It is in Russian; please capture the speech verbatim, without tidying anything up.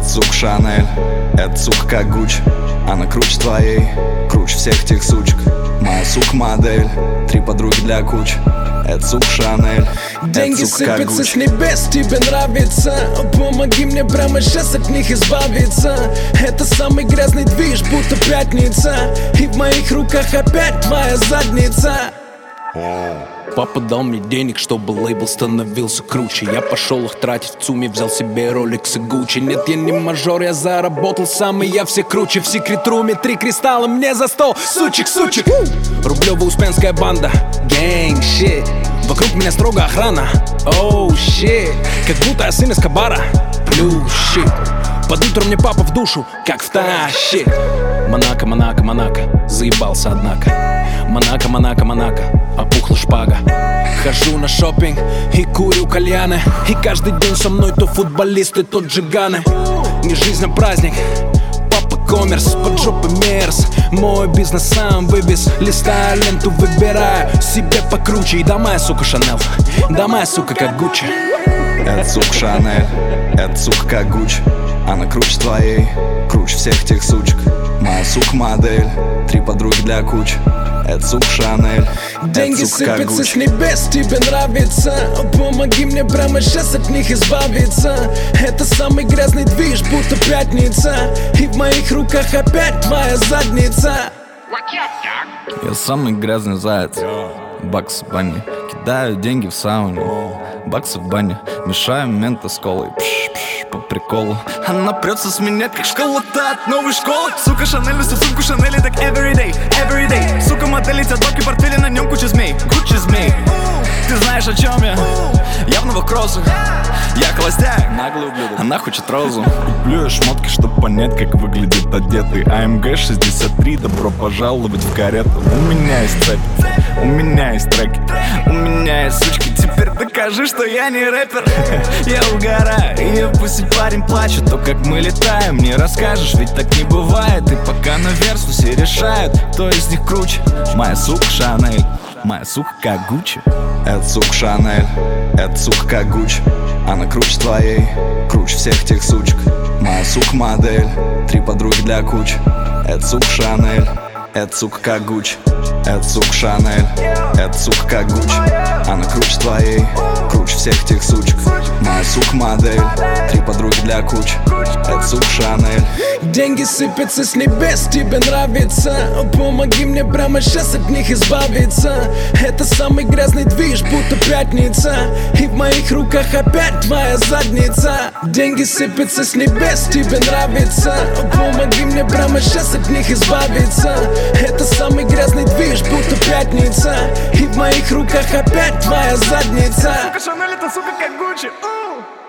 Это сука Шанель, это сука как Гуччи. Она круче твоей, круче всех тех сучек. Моя сука модель, три подруги для кучи. Это сука Шанель, деньги сыпятся с небес, тебе нравится? Помоги мне прямо сейчас от них избавиться. Это самый грязный движ, будто пятница. И в моих руках опять твоя задница. Папа дал мне денег, чтобы лейбл становился круче. Я пошел их тратить в ЦУМе, взял себе Rolex и Gucci. Нет, я не мажор, я заработал сам, и я все круче. В секрет-руме три кристалла мне за стол, сучек, сучек. Рублево-Успенская банда, гэнг, щит. Вокруг меня строго охрана, оу, щит. Как будто я сын из Кабара, плюс щит. Под утро мне папа в душу, как втащит. Монако, Монако, Монако, заебался однако. Монако, Монако, Монако, опухла шпага. Хожу на шопинг и курю кальяны. И каждый день со мной то футболисты, то джиганы. Не жизнь, а праздник, папа коммерс, под жопы мерз. Мой бизнес сам вывез, листаю ленту, выбираю себе покруче. И да моя сука Шанель, да моя сука как Гуччи. Это сука Шанель, это сука как Гуччи. Она круче твоей, круче всех тех сучек. Моя сука модель, три подруги для кучи. Это сука Шанель, деньги сыпятся с небес, тебе нравится? Помоги мне прямо сейчас от них избавиться. Это самый грязный движ, будто пятница. И в моих руках опять твоя задница. Я самый грязный заяц, бакс в бане. Кидаю деньги в сауне, баксы в бане. Мешаю мента с колой, пш-пш, по приколу. Она прется с меня, как школа-то от новой школы. Сука Шанель носит сумку Шанель, так everyday, everyday. Сука модель летят бабки, портфели, на нем куча змей, куча змей. Ты знаешь, о чем я? Я в новых кроссах. Я холостяк, наглый ублюдок. Она хочет розу. Куплю я шмотки, чтоб понять, как выглядит одетый. АМГ шестьдесят три, добро пожаловать в карету. У меня есть цепь, у меня есть треки, у меня есть сучки. Теперь докажи, что я не рэпер. Я угораю, и пусть парень плачет. То, как мы летаем, не расскажешь, ведь так не бывает. И пока на версусе решают, кто из них круче. Моя сука Шанель, моя сука как Гуччи. Это сука Шанель, это сука как Гуччи. Она круче твоей, круче всех тех сучек. Моя сука модель, три подруги для кучи. Это сука Шанель, это сука как Гуччи. Это сука Шанель, это сука как Гуччи. Она круче твоей, круче всех тех сучек. Моя сука модель, три подруги для кучи. Это сука Шанель. Деньги сыпятся с небес, тебе нравится? Помоги мне прямо сейчас от них избавиться. Это самый грязный движ, будто пятница. И в моих руках опять твоя задница. Деньги сыпятся с небес, тебе нравится? Помоги мне прямо сейчас от них избавиться. Это самый грязный движ, будто пятница. И в моих руках опять твоя задница. Сука Шанель, это сука как Гуччи.